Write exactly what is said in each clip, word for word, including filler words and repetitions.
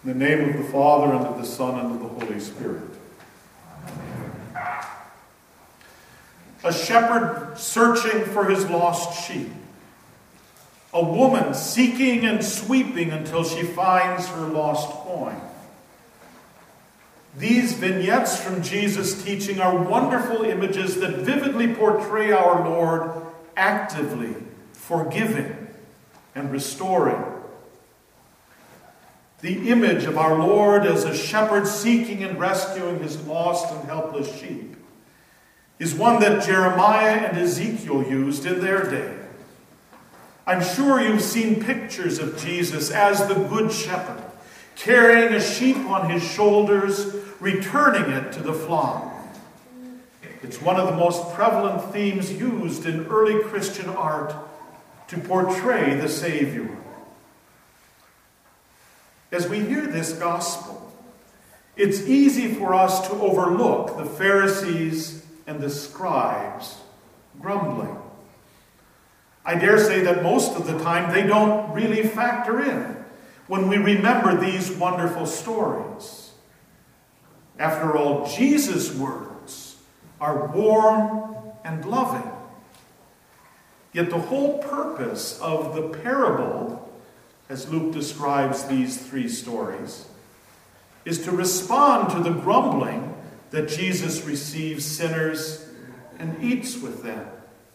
In the name of the Father, and of the Son, and of the Holy Spirit. A shepherd searching for his lost sheep. A woman seeking and sweeping until she finds her lost coin. These vignettes from Jesus' teaching are wonderful images that vividly portray our Lord actively forgiving and restoring. The image of our Lord as a shepherd seeking and rescuing his lost and helpless sheep is one that Jeremiah and Ezekiel used in their day. I'm sure you've seen pictures of Jesus as the Good Shepherd, carrying a sheep on his shoulders, returning it to the flock. It's one of the most prevalent themes used in early Christian art to portray the Savior. As we hear this gospel, it's easy for us to overlook the Pharisees and the scribes grumbling. I dare say that most of the time they don't really factor in when we remember these wonderful stories. After all, Jesus' words are warm and loving. Yet the whole purpose of the parable, as Luke describes these three stories, is to respond to the grumbling that Jesus receives sinners and eats with them.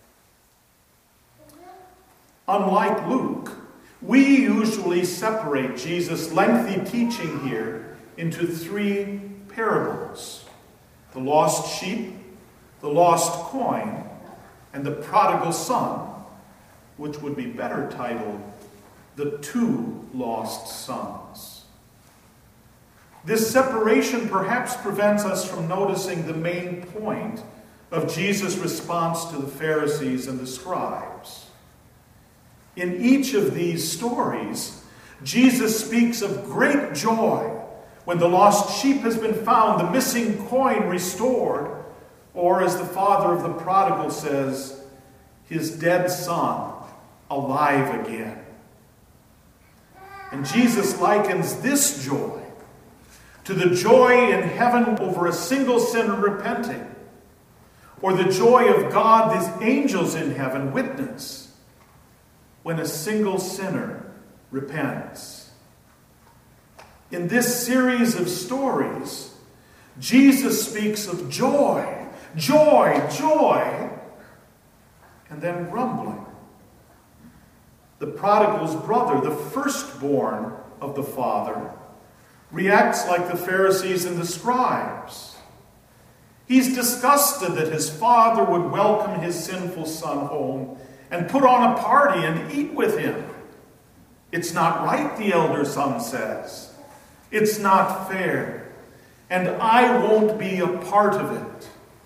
Unlike Luke, we usually separate Jesus' lengthy teaching here into three parables: the lost sheep, the lost coin, and the prodigal son, which would be better titled the two lost sons. This separation perhaps prevents us from noticing the main point of Jesus' response to the Pharisees and the scribes. In each of these stories, Jesus speaks of great joy when the lost sheep has been found, the missing coin restored, or as the father of the prodigal says, his dead son alive again. And Jesus likens this joy to the joy in heaven over a single sinner repenting, or the joy of God these angels in heaven witness when a single sinner repents. In this series of stories, Jesus speaks of joy, joy, joy, and then grumbling. The prodigal's brother, the firstborn of the father, reacts like the Pharisees and the scribes. He's disgusted that his father would welcome his sinful son home and put on a party and eat with him. It's not right, the elder son says. It's not fair. And I won't be a part of it.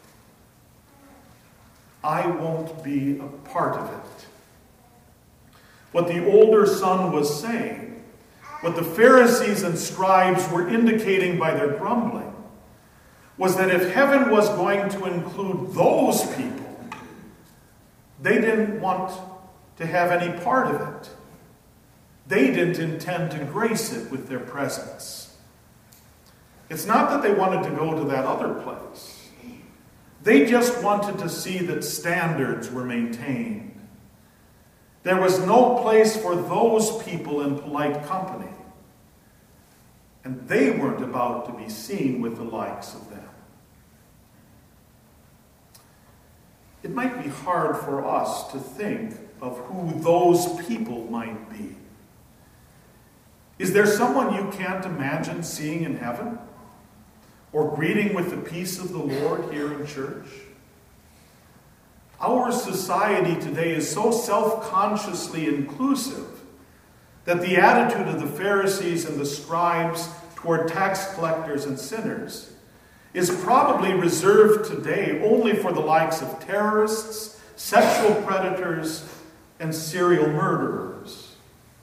I won't be a part of it. What the older son was saying, what the Pharisees and scribes were indicating by their grumbling, was that if heaven was going to include those people, they didn't want to have any part of it. They didn't intend to grace it with their presence. It's not that they wanted to go to that other place. They just wanted to see that standards were maintained. There was no place for those people in polite company. And they weren't about to be seen with the likes of them. It might be hard for us to think of who those people might be. Is there someone you can't imagine seeing in heaven? Or greeting with the peace of the Lord here in church? Our society today is so self-consciously inclusive that the attitude of the Pharisees and the scribes toward tax collectors and sinners is probably reserved today only for the likes of terrorists, sexual predators, and serial murderers.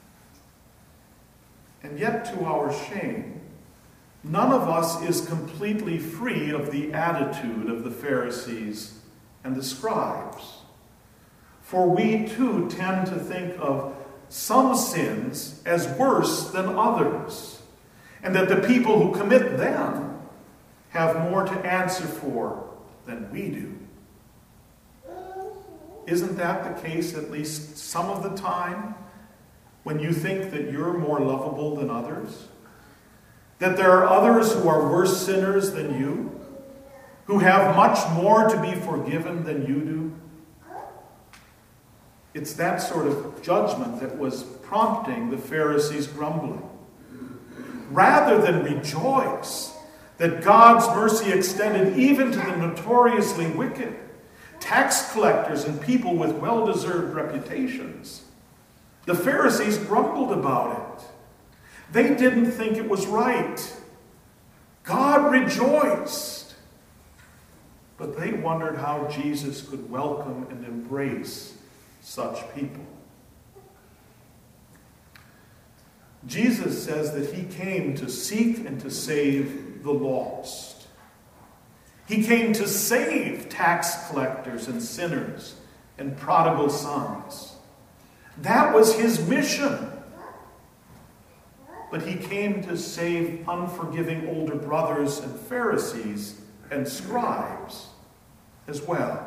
And yet, to our shame, none of us is completely free of the attitude of the Pharisees and the scribes. For we too tend to think of some sins as worse than others, and that the people who commit them have more to answer for than we do. Isn't that the case at least some of the time when you think that you're more lovable than others? That there are others who are worse sinners than you, who have much more to be forgiven than you do? It's that sort of judgment that was prompting the Pharisees' grumbling. Rather than rejoice that God's mercy extended even to the notoriously wicked, tax collectors and people with well-deserved reputations, the Pharisees grumbled about it. They didn't think it was right. God rejoiced. But they wondered how Jesus could welcome and embrace such people. Jesus says that he came to seek and to save the lost. He came to save tax collectors and sinners and prodigal sons. That was his mission. But he came to save unforgiving older brothers and Pharisees and scribes as well.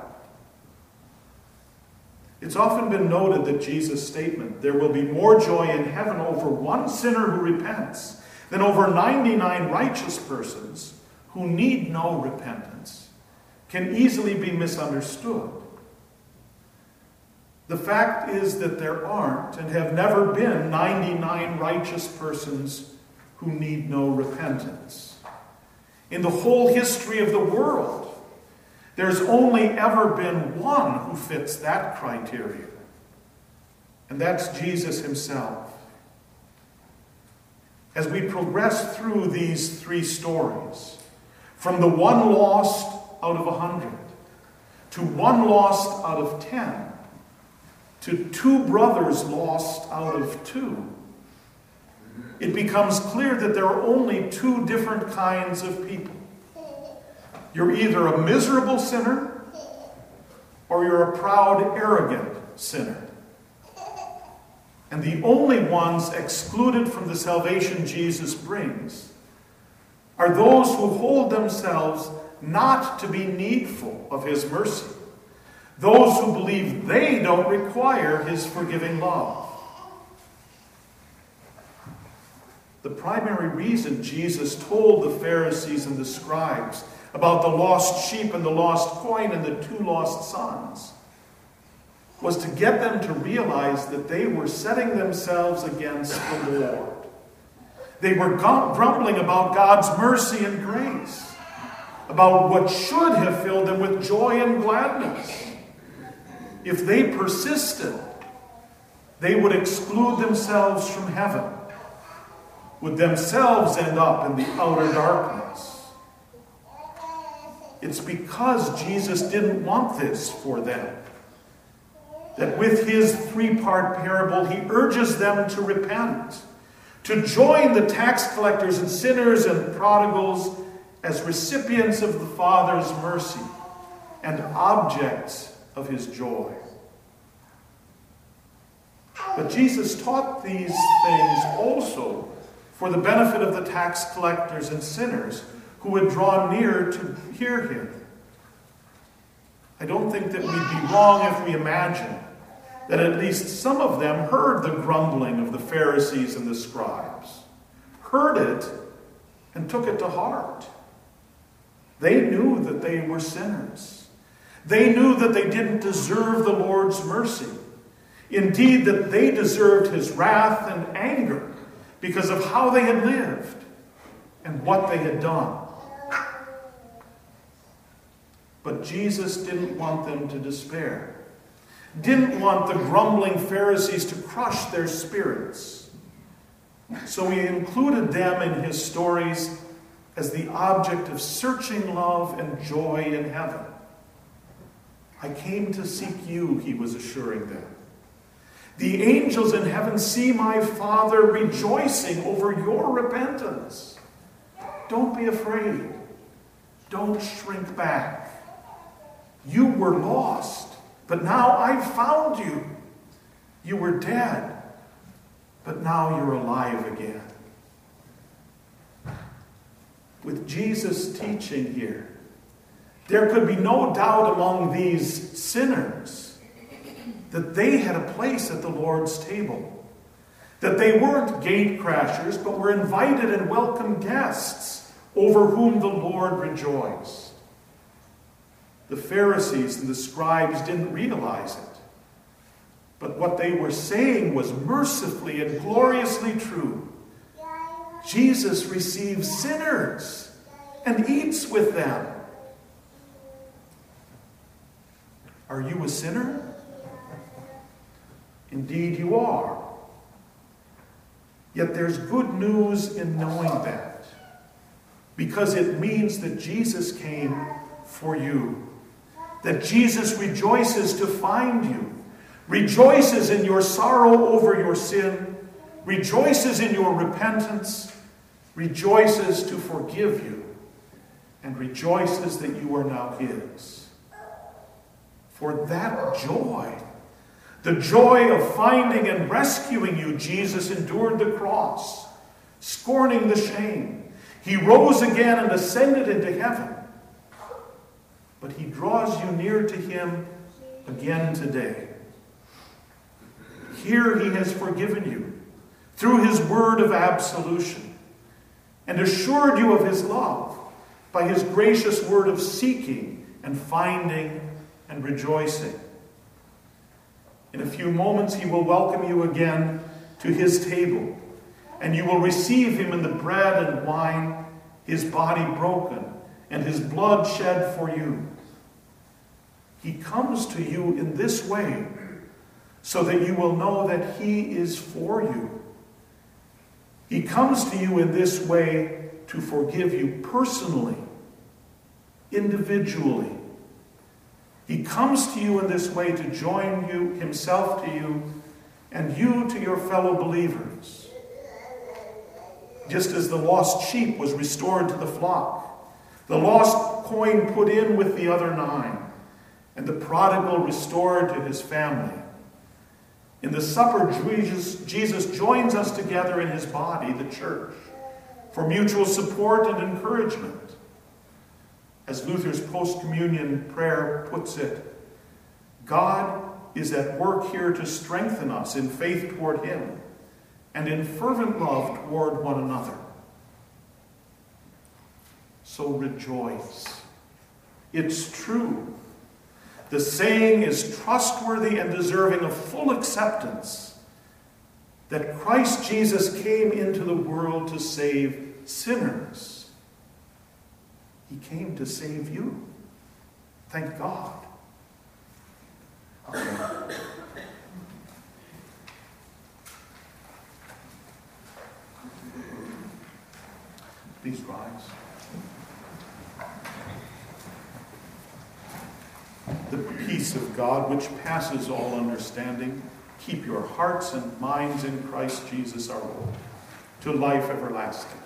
It's often been noted that Jesus' statement, "There will be more joy in heaven over one sinner who repents than over ninety-nine righteous persons who need no repentance," can easily be misunderstood. The fact is that there aren't and have never been ninety-nine righteous persons who need no repentance. In the whole history of the world, there's only ever been one who fits that criteria, and that's Jesus himself. As we progress through these three stories, from the one lost out of a hundred, to one lost out of ten, to two brothers lost out of two, it becomes clear that there are only two different kinds of people. You're either a miserable sinner or you're a proud, arrogant sinner. And the only ones excluded from the salvation Jesus brings are those who hold themselves not to be needful of his mercy, those who believe they don't require his forgiving love. The primary reason Jesus told the Pharisees and the scribes about the lost sheep and the lost coin and the two lost sons was to get them to realize that they were setting themselves against the Lord. They were grumbling about God's mercy and grace, about what should have filled them with joy and gladness. If they persisted, they would exclude themselves from heaven, would themselves end up in the outer darkness. It's because Jesus didn't want this for them that with his three-part parable, he urges them to repent, to join the tax collectors and sinners and prodigals as recipients of the Father's mercy and objects of his joy. But Jesus taught these things also for the benefit of the tax collectors and sinners who would draw near to hear him. I don't think that we'd be wrong if we imagine that at least some of them heard the grumbling of the Pharisees and the scribes, heard it and took it to heart. They knew that they were sinners. They knew that they didn't deserve the Lord's mercy. Indeed, that they deserved his wrath and anger because of how they had lived and what they had done. But Jesus didn't want them to despair. Didn't want the grumbling Pharisees to crush their spirits. So he included them in his stories as the object of searching love and joy in heaven. I came to seek you, he was assuring them. The angels in heaven see my Father rejoicing over your repentance. Don't be afraid. Don't shrink back. You were lost, but now I've found you. You were dead, but now you're alive again. with Jesus' teaching here, there could be no doubt among these sinners that they had a place at the Lord's table. That they weren't gate crashers, but were invited and welcome guests over whom the Lord rejoiced. The Pharisees and the scribes didn't realize it. But what they were saying was mercifully and gloriously true. Jesus receives sinners and eats with them. Are you a sinner? Indeed you are. Yet there's good news in knowing that, because it means that Jesus came for you, that Jesus rejoices to find you, rejoices in your sorrow over your sin, rejoices in your repentance, rejoices to forgive you, and rejoices that you are now his. For that joy, the joy of finding and rescuing you, Jesus endured the cross, scorning the shame. He rose again and ascended into heaven. But he draws you near to him again today. Here he has forgiven you through his word of absolution and assured you of his love by his gracious word of seeking and finding and rejoicing. In a few moments, he will welcome you again to his table, and you will receive him in the bread and wine, his body broken, and his blood shed for you. He comes to you in this way, so that you will know that he is for you. He comes to you in this way to forgive you personally, individually. He comes to you in this way to join you, himself to you, and you to your fellow believers. Just as the lost sheep was restored to the flock, the lost coin put in with the other nine, and the prodigal restored to his family. In the supper, Jesus, Jesus joins us together in his body, the church, for mutual support and encouragement. As Luther's post-communion prayer puts it, God is at work here to strengthen us in faith toward him and in fervent love toward one another. So rejoice. It's true. The saying is trustworthy and deserving of full acceptance that Christ Jesus came into the world to save sinners. He came to save you. Thank God. Amen. Please rise. The peace of God, which passes all understanding, keep your hearts and minds in Christ Jesus our Lord, to life everlasting.